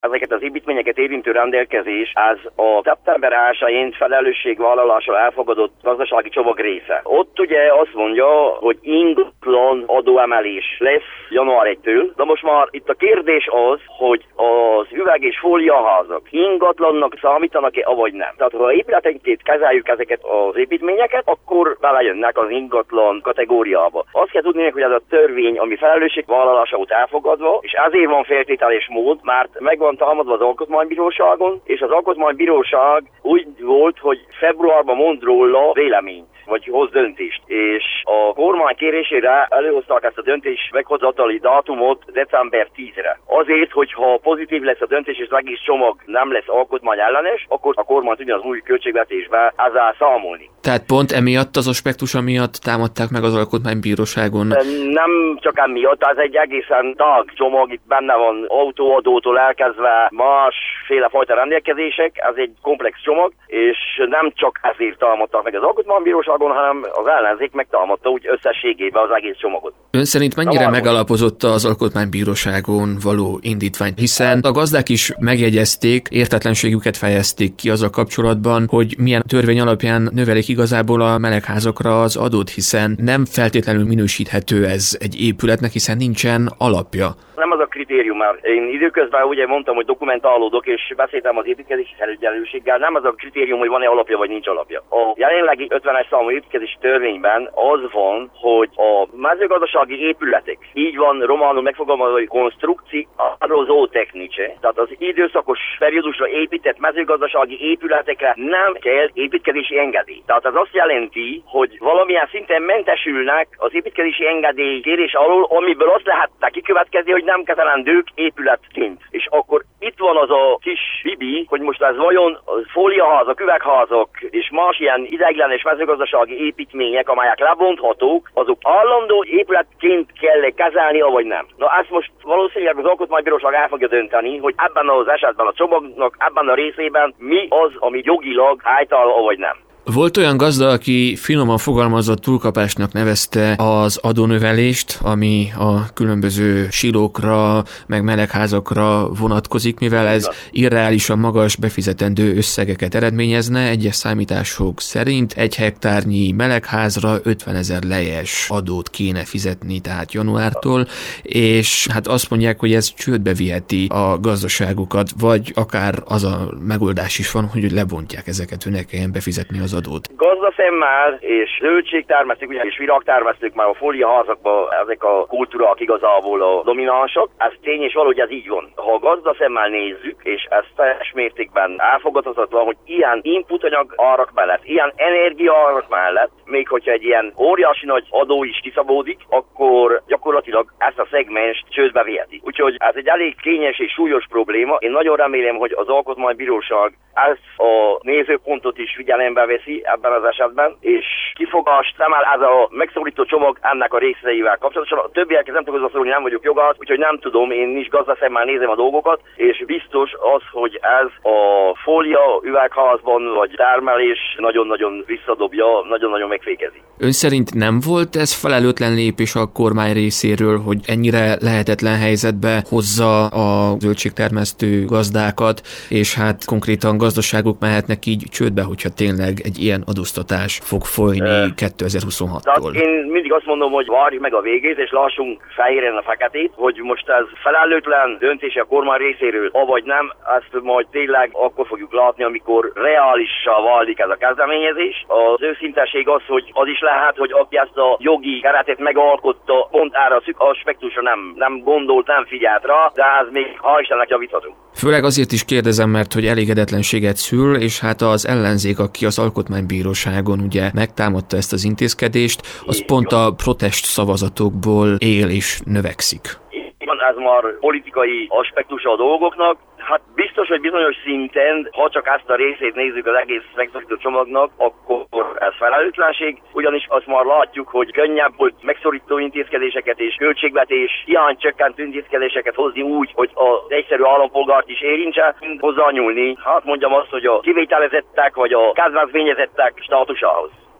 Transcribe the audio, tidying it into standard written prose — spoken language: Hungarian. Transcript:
Ezeket az építményeket érintő rendelkezés az a szeptember 1-én felelősségvállalással elfogadott gazdasági csomag része. Ott ugye azt mondja, hogy ingatlan adóemelés lesz január 1-től, de most már itt a kérdés az, hogy az üveg- és fóliaházak ingatlannak számítanak-e, avagy nem. Tehát ha épületenként kezeljük ezeket az építményeket, akkor belejönnek az ingatlan kategóriába. Azt kell tudni, hogy ez a törvény, ami felelősségvállalása volt elfogadva, és ezért van feltételes mód, mert meg van támadva az Alkotmánybíróságon, és az Alkotmánybíróság úgy volt, hogy februárban mond róla véleményt, vagy hoz döntést. És a kormány kérésére előhozták ezt a döntés meghozatali dátumot december 10-re. Azért, hogyha pozitív lesz a döntés, és az egész csomag nem lesz alkotmány ellenes, akkor a kormány tudja az új költségvetésbe ezzel számolni. Tehát pont emiatt az aspektusa miatt támadták meg az Alkotmánybíróságon? Nem csak emiatt, ez egy egészen tág csomag, itt benne van autóadótól elkezdve másféle fajta rendelkezések, ez egy komplex csomag, és nem csak ezért támadták meg az Alkotmánybíróságon, hanem az ellenzék megtámadta úgy összességében az egész csomagot. Ön szerint mennyire megalapozott az Alkotmánybíróságon való indítvány? Hiszen a gazdák is megjegyezték, értetlenségüket fejezték ki azzal kapcsolatban, hogy milyen törvény alapján növelik igazából a melegházakra az adót, hiszen nem feltétlenül minősíthető ez egy épületnek, hiszen nincsen alapja. Nem az a kritérium, mert én időközben ugye mondtam, hogy dokumentálódok, és beszéltem az építkezési felügyelőséggel, nem az a kritérium, hogy van-e alapja, vagy nincs alapja. A jelenlegi 50-es számú építkezési törvényben az van, hogy a mezőgazdasági épületek, így van románul megfogalmazva, hogy konstrukci zootechnice, tehát az időszakos periódusra épített mezőgazdasági épületekre nem kell építkezési engedély. Tehát az azt jelenti, hogy valamilyen szinten mentesülnek az építkezési engedély kérés alól, amiből azt lehet kikövetkezni, hogy nem kezelendők épületként. És akkor itt van az a kis bibi, hogy most ez vajon fóliaházak, üvegházak és más ilyen ideiglenes mezőgazdasági építmények, amelyek lebonthatók, azok állandó épületként kell kezelni, vagy nem. Na ezt most valószínűleg az Alkotmánybíróság el fogja dönteni, hogy ebben az esetben a csomagnak, ebben a részében mi az, ami jogilag helytálló, vagy nem. Volt olyan gazda, aki finoman fogalmazott túlkapásnak nevezte az adónövelést, ami a különböző silókra, meg melegházakra vonatkozik, mivel ez irreálisan magas befizetendő összegeket eredményezne. Egyes számítások szerint 1 hektárnyi melegházra 50 000 lejes adót kéne fizetni, tehát januártól, és hát azt mondják, hogy ez csődbe viheti a gazdaságukat, vagy akár az a megoldás is van, hogy lebontják ezeket, hogy ne kelljen befizetni az adót. Gazdaszemmel és zöldségtermesztők, ugye, és virágtermesztők már a fóliaházakban ezek a kultúrák igazából a dominánsak. Ez tény és való, hogy ez így van. Ha a gazdaszemmel nézzük, és ez teljes mértékben elfogadhatatlan, hogy ilyen inputanyag árak mellett, ilyen energiaárak mellett, még hogyha egy ilyen óriási nagy adó is kiszabódik, akkor gyakorlatilag ezt a szegmenst csődbe viheti. Úgyhogy ez egy elég kényes és súlyos probléma. Én nagyon remélem, hogy az Alkotmánybíróság ezt a nézőpontot is figyelembe veszi ebben az esetben, és kifogást szemel ez a megszorító csomag ennek a részeivel kapcsolatosan. A többiekhez nem tudok szólni, nem vagyok jogász, úgyhogy nem tudom, én is gazdaszemmel nézem a dolgokat, és biztos az, hogy ez a fólia üvegházban vagy termelés nagyon-nagyon visszadobja, nagyon-nagyon megfékezi. Ön szerint nem volt ez felelőtlen lépés a kormány részéről, hogy ennyire lehetetlen helyzetbe hozza a zöldségtermesztő gazdákat, és hát konkrétan gazdaságok mehetnek így csődbe, hogyha tényleg egy ilyen adóztatás fog folyni 2026-tól? Én mindig azt mondom, hogy várjuk meg a végét, és lássunk fehéren a feketét, hogy most ez felelőtlen döntése a kormány részéről, avagy nem, ezt majd tényleg akkor fogjuk látni, amikor reálissá válik ez a kezdeményezés. Az őszintesség az, hogy az is lehet, hogy aki ezt a jogi keretet megalkotta, pont erre a szűk aspektusra nem gondolt, nem figyelt rá, de ez még hál' Istennek javíthatunk. Főleg azért is kérdezem, mert hogy elégedetlenséget szül, és hát az ellenzék, aki az Alkotmánybíróságon ugye megtámadta ezt az intézkedést, az pont a protest szavazatokból él és növekszik. Ez már politikai aspektusa a dolgoknak. Hát biztos, hogy bizonyos szinten, ha csak ezt a részét nézzük az egész megszorító csomagnak, akkor ez felelőtlenség, ugyanis azt már látjuk, hogy könnyebb volt megszorító intézkedéseket és költségvetés hiánycsökkentő intézkedéseket hozni úgy, hogy az egyszerű állampolgárt is érintse, hozzányúlni. Hát mondjam azt, hogy a kivételezettek vagy a kedvezményezettek státusához.